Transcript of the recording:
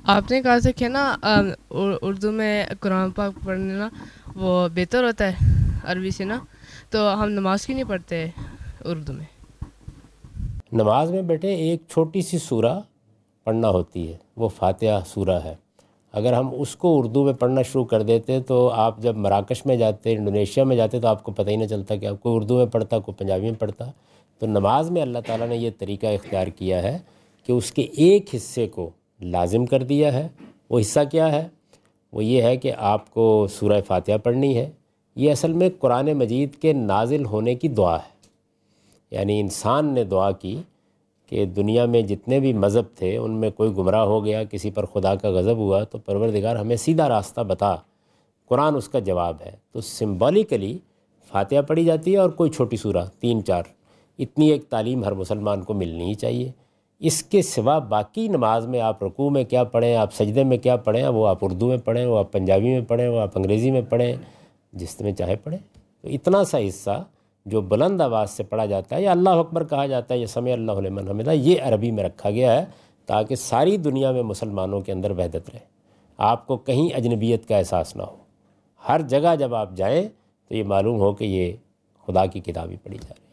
آپ نے کہا تھا کہ نا اردو میں قرآن پاک پڑھنا وہ بہتر ہوتا ہے عربی سے نا، تو ہم نماز کیوں نہیں پڑھتے اردو میں؟ نماز میں بیٹے ایک چھوٹی سی سورہ پڑھنا ہوتی ہے، وہ فاتحہ سورہ ہے۔ اگر ہم اس کو اردو میں پڑھنا شروع کر دیتے تو آپ جب مراکش میں جاتے، انڈونیشیا میں جاتے، تو آپ کو پتہ ہی نہ چلتا کہ آپ کوئی اردو میں پڑھتا، کوئی پنجابی میں پڑھتا۔ تو نماز میں اللہ تعالیٰ نے یہ طریقہ اختیار کیا ہے کہ اس کے ایک حصے کو لازم کر دیا ہے۔ وہ حصہ کیا ہے؟ وہ یہ ہے کہ آپ کو سورہ فاتحہ پڑھنی ہے۔ یہ اصل میں قرآن مجید کے نازل ہونے کی دعا ہے، یعنی انسان نے دعا کی کہ دنیا میں جتنے بھی مذہب تھے ان میں کوئی گمراہ ہو گیا، کسی پر خدا کا غضب ہوا، تو پروردگار ہمیں سیدھا راستہ بتا۔ قرآن اس کا جواب ہے۔ تو سمبولیکلی فاتحہ پڑھی جاتی ہے اور کوئی چھوٹی سورہ 3-4، اتنی ایک تعلیم ہر مسلمان کو ملنی ہی چاہیے۔ اس کے سوا باقی نماز میں آپ رکوع میں کیا پڑھیں، آپ سجدے میں کیا پڑھیں، وہ آپ اردو میں پڑھیں، وہ آپ پنجابی میں پڑھیں، وہ آپ انگریزی میں پڑھیں، جس میں چاہے پڑھیں۔ تو اتنا سا حصہ جو بلند آواز سے پڑھا جاتا ہے یا اللہ اکبر کہا جاتا ہے یا سمع اللہ لمن حمدہ، یہ عربی میں رکھا گیا ہے تاکہ ساری دنیا میں مسلمانوں کے اندر وحدت رہے، آپ کو کہیں اجنبیت کا احساس نہ ہو۔ ہر جگہ جب آپ جائیں تو یہ معلوم ہو کہ یہ خدا کی کتاب ہی پڑھی جا رہی ہے۔